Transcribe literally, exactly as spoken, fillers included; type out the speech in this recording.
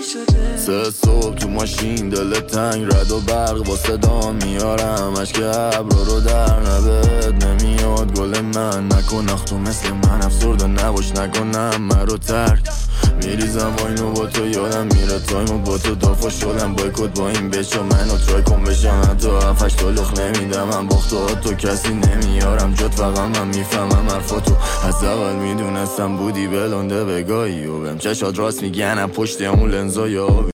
شده. سه صبح تو ماشین دل تنگ رد و برق با صدا میارم اشک ابرو رو در نبد نمیاد گل من نکن اختو مثل من افسرده نباش نکنم من رو ترک میریزم با اینو با تو یادم میره تایمو با تو دافا شدم بایکوت با این بچه منو ترای کن بشم حتی هفتش تا لخ نمیدم من باخت تو کسی نمیارم جد فقط من میفهمم حرفاتو از اول میدونستم بودی بلنده بگاهی و بهم چشات راست میگنم پشت اون لنزای آبی